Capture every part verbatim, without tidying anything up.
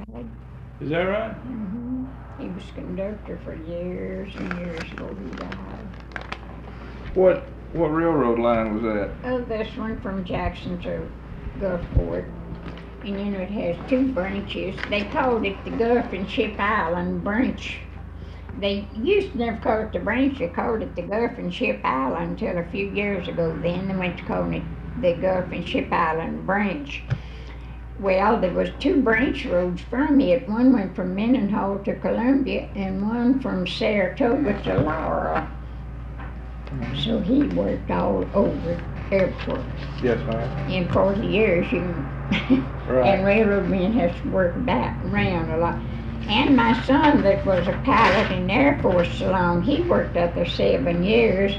Is that right? Mm-hmm. He was conductor for years and years before he died. What what railroad line was that? Oh, this one from Jackson to Gulfport. And you know, it has two branches. They called it the Gulf and Ship Island branch. They used to never call it the branch, they called it the Gulf and Ship Island until a few years ago. Then they went to calling it the Gulf and Ship Island branch. Well, there was two branch roads from it. One went from Mendenhall to Columbia and one from Saratoga to Laurel. Mm-hmm. So he worked all over airport. Yes, ma'am. In forty years, you Right. and railroad men has to work back around a lot. And my son that was a pilot in the Air Force so long, he worked up there seven years.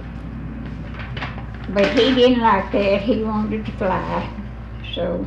But he didn't like that. He wanted to fly. So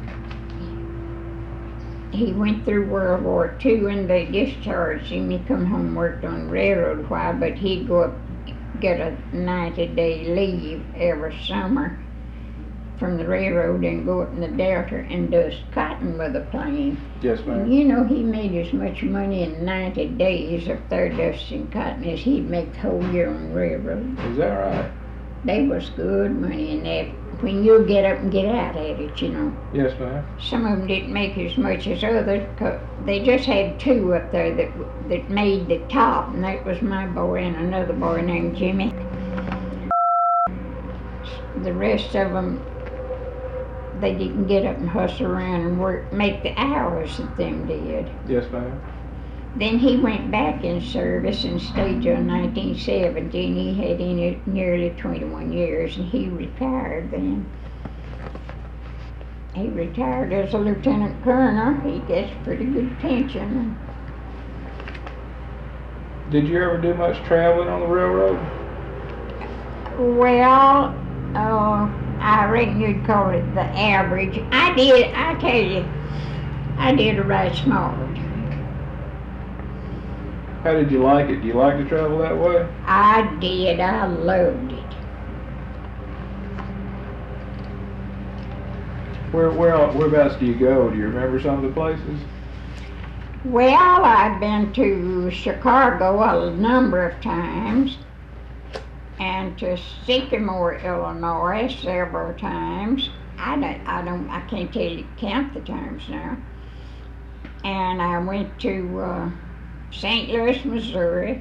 he went through World War Two and they discharged him. He come home and worked on the railroad a while, but he'd go up, get a ninety day leave every summer from the railroad and go up in the Delta and dust cotton with a plane. Yes, ma'am. And you know, he made as much money in ninety days up there dusting cotton as he'd make the whole year on the railroad. Is that right? They was good money in that. When you get up and get out at it, you know. Yes, ma'am. Some of them didn't make as much as others. 'Cause they just had two up there that that made the top, and that was my boy and another boy named Jimmy. The rest of them, they didn't get up and hustle around and work, make the hours that them did. Yes, ma'am. Then he went back in service and stayed till nineteen seventy, and he had in it nearly twenty-one years, and he retired then. He retired as a lieutenant colonel. He gets pretty good pension. Did you ever do much traveling on the railroad? Well, uh, I reckon you'd call it the average. I did, I tell you, I did a right smart. How did you like it? Do you like to travel that way? I did, I loved it. Where where whereabouts do you go? Do you remember some of the places? Well, I've been to Chicago a number of times, and to Sycamore, Illinois, several times. I don't, I don't, I can't tell you count the times now. And I went to uh, Saint Louis, Missouri,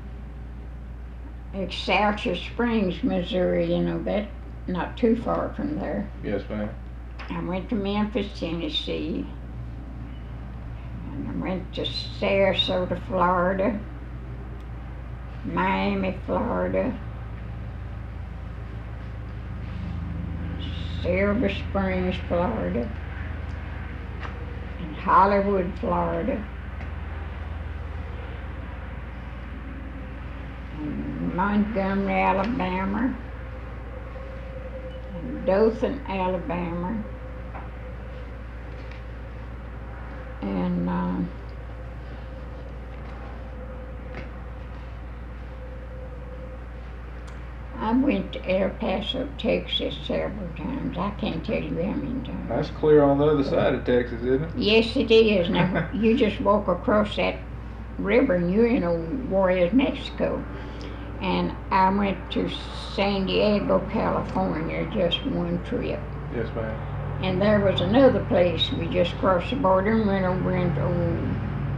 Excelsior Springs, Missouri. You know that, not too far from there. Yes, ma'am. I went to Memphis, Tennessee. And I went to Sarasota, Florida, Miami, Florida, Silver Springs, Florida, and Hollywood, Florida, and Montgomery, Alabama, and Dothan, Alabama, and uh, I went to El Paso, Texas several times. I can't tell you how many times. That's clear on the other side of Texas, isn't it? Yes, it is. Now, you just walk across that river and you're in old Juarez, Mexico. And I went to San Diego, California, just one trip. Yes, ma'am. And there was another place we just crossed the border and went over into old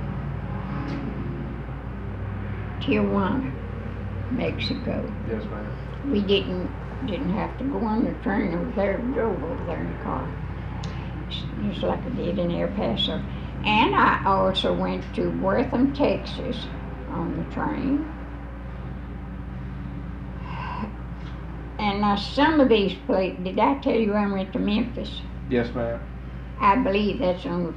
Tijuana, Mexico. Yes, ma'am. We didn't didn't have to go on the train over there. We drove over there in the car, just like I did in El Paso. And I also went to Wortham, Texas, on the train. And now some of these places, did I tell you I went to Memphis? Yes, ma'am. I believe that's on the